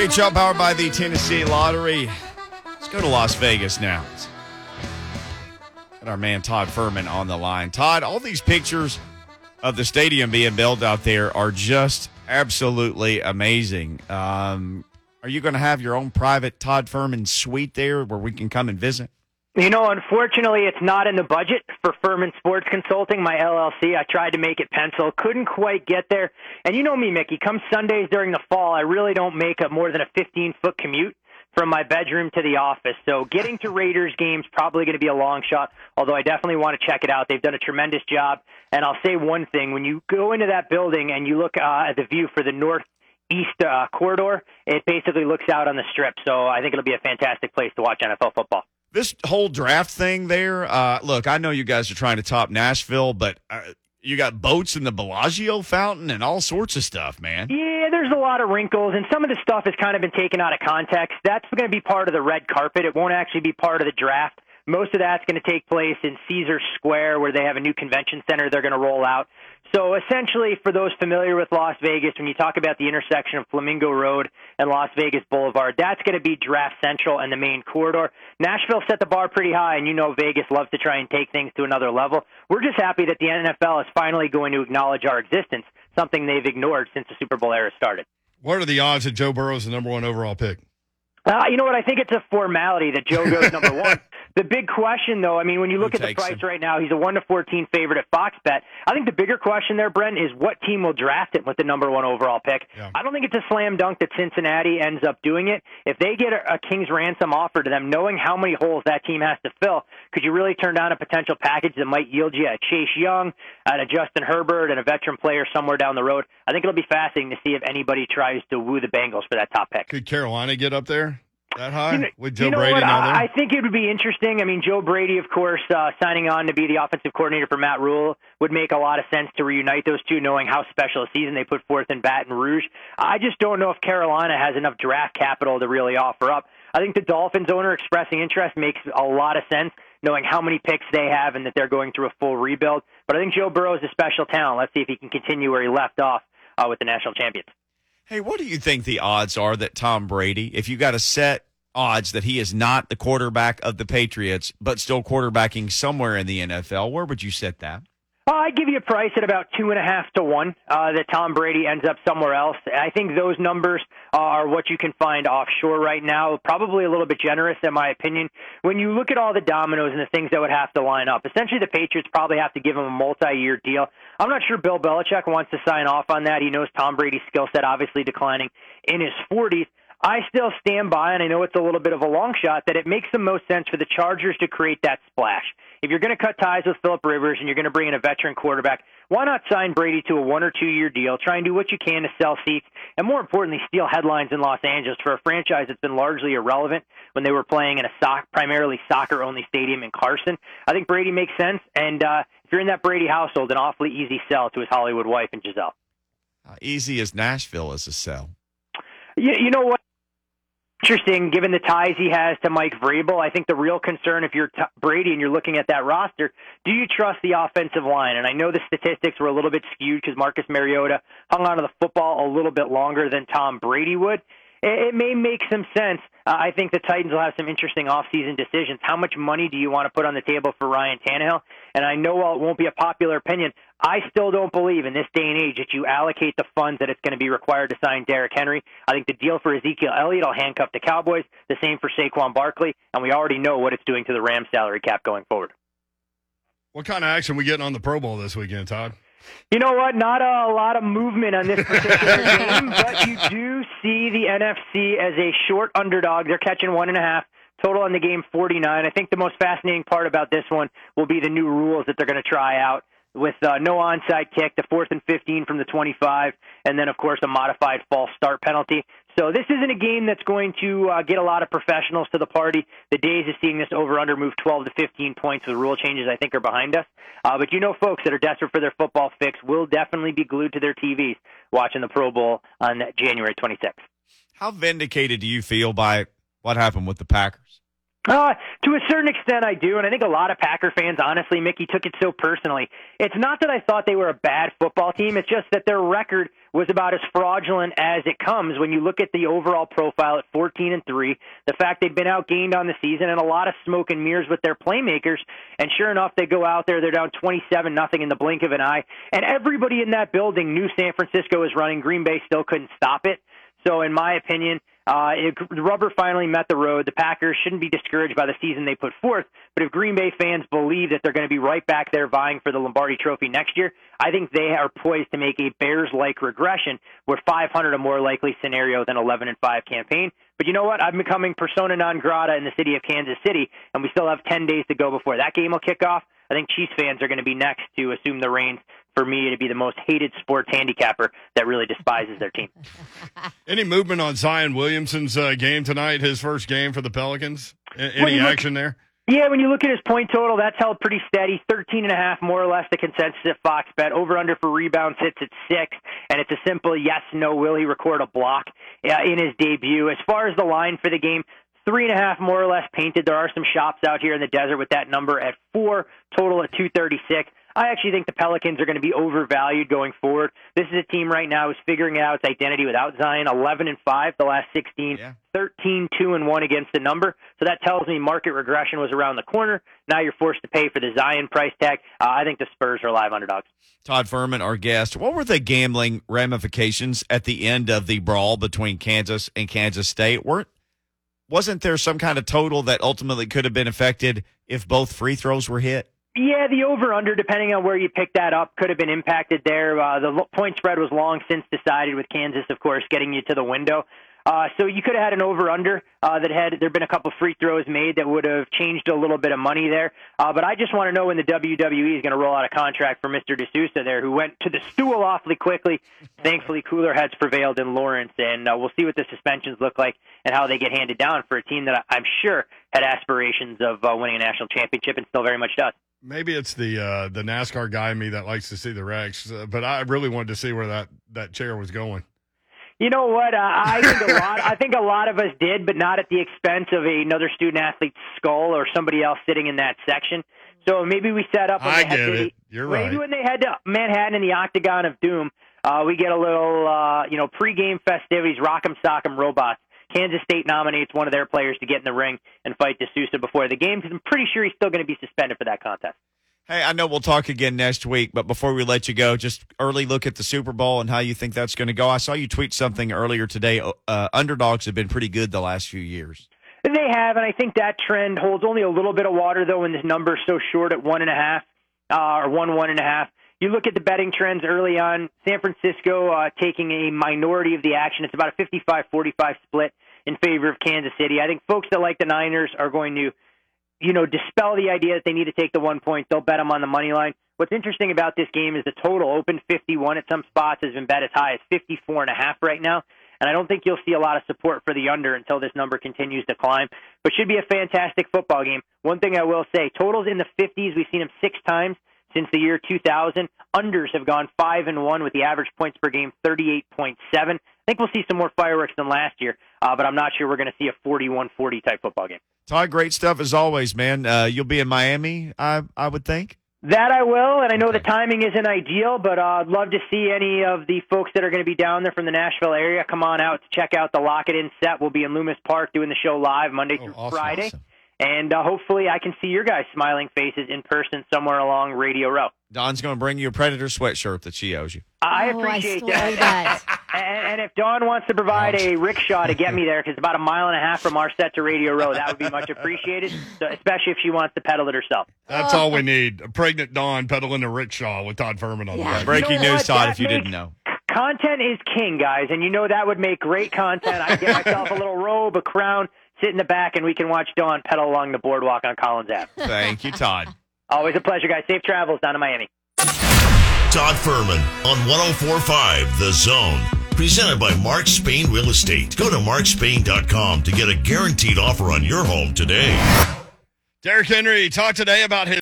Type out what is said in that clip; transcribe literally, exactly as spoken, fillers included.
Reach Out, powered by the Tennessee Lottery. Let's go to Las Vegas now. Got our man Todd Furman on the line. Todd, all these pictures of the stadium being built out there are just absolutely amazing. Um, are you going to have your own private Todd Furman suite there where we can come and visit? You know, unfortunately, it's not in the budget for Furman Sports Consulting, my L L C. I tried to make it pencil, couldn't quite get there. And you know me, Mickey, come Sundays during the fall, I really don't make a more than a fifteen-foot commute from my bedroom to the office. So getting to Raiders games probably going to be a long shot, although I definitely want to check it out. They've done a tremendous job. And I'll say one thing. When you go into that building and you look uh, at the view for the northeast uh, corridor, it basically looks out on the Strip. So I think it'll be a fantastic place to watch N F L football. This whole draft thing there, uh, look, I know you guys are trying to top Nashville, but uh, you got boats in the Bellagio fountain and all sorts of stuff, man. Yeah, there's a lot of wrinkles, and some of the stuff has kind of been taken out of context. That's going to be part of the red carpet. It won't actually be part of the draft. Most of that's going to take place in Caesars Square, where they have a new convention center they're going to roll out. So essentially, for those familiar with Las Vegas, when you talk about the intersection of Flamingo Road and Las Vegas Boulevard, that's going to be Draft Central and the main corridor. Nashville set the bar pretty high, and you know Vegas loves to try and take things to another level. We're just happy that the N F L is finally going to acknowledge our existence, something they've ignored since the Super Bowl era started. What are the odds that Joe Burrow is the number one overall pick? Uh, you know what? I think it's a formality that Joe goes number one. The big question, though, I mean, when you look Who at the price him? right now, he's a one to fourteen favorite at Fox Bet. I think the bigger question there, Brent, is what team will draft him with the number one overall pick. Yeah. I don't think it's a slam dunk that Cincinnati ends up doing it. If they get a, a king's ransom offer to them, knowing how many holes that team has to fill, could you really turn down a potential package that might yield you a Chase Young, and a Justin Herbert, and a veteran player somewhere down the road? I think it'll be fascinating to see if anybody tries to woo the Bengals for that top pick. Could Carolina get up there that high You know, with Joe you know Brady what? now there? I, I think it would be interesting. I mean, Joe Brady, of course, uh, signing on to be the offensive coordinator for Matt Rule would make a lot of sense to reunite those two, knowing how special a season they put forth in Baton Rouge. I just don't know if Carolina has enough draft capital to really offer up. I think the Dolphins owner expressing interest makes a lot of sense, knowing how many picks they have and that they're going through a full rebuild. But I think Joe Burrow is a special talent. Let's see if he can continue where he left off uh, with the national champions. Hey, what do you think the odds are that Tom Brady, if you got a set odds that he is not the quarterback of the Patriots, but still quarterbacking somewhere in the N F L, where would you set that? Uh, I'd give you a price at about two and a half to one uh, that Tom Brady ends up somewhere else. I think those numbers are what you can find offshore right now. Probably a little bit generous, in my opinion. When you look at all the dominoes and the things that would have to line up, essentially the Patriots probably have to give him a multi-year deal. I'm not sure Bill Belichick wants to sign off on that. He knows Tom Brady's skill set obviously declining in his forties. I still stand by, and I know it's a little bit of a long shot, that it makes the most sense for the Chargers to create that splash. If you're going to cut ties with Phillip Rivers and you're going to bring in a veteran quarterback, why not sign Brady to a one- or two-year deal, try and do what you can to sell seats, and more importantly, steal headlines in Los Angeles for a franchise that's been largely irrelevant when they were playing in a soc- primarily soccer-only stadium in Carson? I think Brady makes sense, and uh, if you're in that Brady household, an awfully easy sell to his Hollywood wife and Giselle. How easy as Nashville is a sell? You, you know what? Interesting, given the ties he has to Mike Vrabel. I think the real concern, if you're t- Brady and you're looking at that roster, do you trust the offensive line? And I know the statistics were a little bit skewed because Marcus Mariota hung onto the football a little bit longer than Tom Brady would. It, it may make some sense. Uh, I think the Titans will have some interesting offseason decisions. How much money do you want to put on the table for Ryan Tannehill? And I know while it won't be a popular opinion, I still don't believe in this day and age that you allocate the funds that it's going to be required to sign Derrick Henry. I think the deal for Ezekiel Elliott will handcuff the Cowboys, the same for Saquon Barkley, and we already know what it's doing to the Rams salary cap going forward. What kind of action we getting on the Pro Bowl this weekend, Todd? You know what? Not a lot of movement on this particular game, but you do see the N F C as a short underdog. They're catching one and a half. Total on the game, forty-nine. I think the most fascinating part about this one will be the new rules that they're going to try out with uh, no onside kick, the fourth and fifteen from the twenty-five, and then, of course, a modified false start penalty. So this isn't a game that's going to uh, get a lot of professionals to the party. The days of seeing this over-under move twelve to fifteen points with rule changes, I think, are behind us. Uh, but you know folks that are desperate for their football fix will definitely be glued to their T Vs watching the Pro Bowl on January twenty-sixth. How vindicated do you feel by what happened with the Packers? Uh, to a certain extent, I do, and I think a lot of Packer fans, honestly, Mickey, took it so personally. It's not that I thought they were a bad football team. It's just that their record was about as fraudulent as it comes when you look at the overall profile at fourteen and three, the fact they'd been outgained on the season, and a lot of smoke and mirrors with their playmakers. And sure enough, they go out there, they're down twenty-seven nothing in the blink of an eye, and everybody in that building knew San Francisco was running. Green Bay still couldn't stop it. So in my opinion, uh, it, the rubber finally met the road. The Packers shouldn't be discouraged by the season they put forth, but if Green Bay fans believe that they're going to be right back there vying for the Lombardi Trophy next year, I think they are poised to make a Bears-like regression where five hundred a more likely scenario than eleven and five campaign. But you know what? I'm becoming persona non grata in the city of Kansas City, and we still have ten days to go before that game will kick off. I think Chiefs fans are going to be next to assume the reins for me to be the most hated sports handicapper that really despises their team. Any movement on Zion Williamson's uh, game tonight, his first game for the Pelicans? A- any look, action there? Yeah, when you look at his point total, that's held pretty steady, thirteen and a half more or less the consensus at Fox Bet. Over-under for rebounds sits at six, and it's a simple yes, no, will he record a block uh, in his debut. As far as the line for the game, Three and a half more or less painted. There are some shops out here in the desert with that number at four, total at two thirty-six. I actually think the Pelicans are going to be overvalued going forward. This is a team right now who's figuring out its identity without Zion, eleven and five the last sixteen, yeah. thirteen, two and one against the number. So that tells me market regression was around the corner. Now you're forced to pay for the Zion price tag. Uh, I think the Spurs are live underdogs. Todd Furman, our guest. What were the gambling ramifications at the end of the brawl between Kansas and Kansas State? Weren't Wasn't there some kind of total that ultimately could have been affected if both free throws were hit? Yeah, the over-under, depending on where you pick that up, could have been impacted there. Uh, the point spread was long since decided with Kansas, of course, getting you to the window. Uh, so you could have had an over-under uh, that had there been a couple free throws made that would have changed a little bit of money there. Uh, but I just want to know when the W W E is going to roll out a contract for Mister D'Souza there, who went to the stool awfully quickly. Thankfully, cooler heads prevailed in Lawrence, and uh, we'll see what the suspensions look like and how they get handed down for a team that I'm sure had aspirations of uh, winning a national championship and still very much does. Maybe it's the uh, the NASCAR guy in me that likes to see the wrecks, uh, but I really wanted to see where that, that chair was going. You know what? Uh, I think a lot. I think a lot of us did, but not at the expense of another student athlete's skull or somebody else sitting in that section. So maybe we set up. When I they had get to, it. You're right. Maybe when they head to Manhattan in the Octagon of Doom, uh, we get a little, uh, you know, pregame festivities, rock'em sock'em robots. Kansas State nominates one of their players to get in the ring and fight D'Souza before the game because I'm pretty sure he's still going to be suspended for that contest. Hey, I know we'll talk again next week, but before we let you go, just early look at the Super Bowl and how you think that's going to go. I saw you tweet something earlier today. Uh, underdogs have been pretty good the last few years. They have, and I think that trend holds only a little bit of water, though, when this number is so short at one and a half uh, or one, one and a half. You look at the betting trends early on, San Francisco uh, taking a minority of the action. It's about a fifty-five forty-five split in favor of Kansas City. I think folks that like the Niners are going to you know, dispel the idea that they need to take the one point. They'll bet them on the money line. What's interesting about this game is the total opened fifty-one at some spots, has been bet as high as fifty-four and a half right now. And I don't think you'll see a lot of support for the under until this number continues to climb. But should be a fantastic football game. One thing I will say, totals in the fifties, we've seen them six times since the year two thousand. Unders have gone five and one with the average points per game thirty-eight point seven. I think we'll see some more fireworks than last year, uh, but I'm not sure we're going to see a forty-one forty type football game. Todd, great stuff as always, man. Uh, you'll be in Miami, I I would think. That I will, and I know okay. the timing isn't ideal, but uh, I'd love to see any of the folks that are going to be down there from the Nashville area come on out to check out the Lock It In set. We'll be in Loomis Park doing the show live Monday oh, through awesome, Friday. Awesome. And uh, hopefully I can see your guys' smiling faces in person somewhere along Radio Row. Dawn's going to bring you a Predator sweatshirt that she owes you. I oh, appreciate I that. that. and, and if Dawn wants to provide a rickshaw to get me there, because it's about a mile and a half from our set to Radio Row, that would be much appreciated, so, especially if she wants to pedal it herself. That's all we need. A pregnant Dawn pedaling a rickshaw with Todd Furman on yeah. the Breaking you know news, what? Todd, That if you makes, didn't know. Content is king, guys, and you know that would make great content. I'd get myself a little robe, a crown, sit in the back, and we can watch Dawn pedal along the boardwalk on Collins Avenue. Thank you, Todd. Always a pleasure, guys. Safe travels down to Miami. Todd Furman on one oh four point five The Zone. Presented by Mark Spain Real Estate. Go to mark spain dot com to get a guaranteed offer on your home today. Derrick Henry talked today about his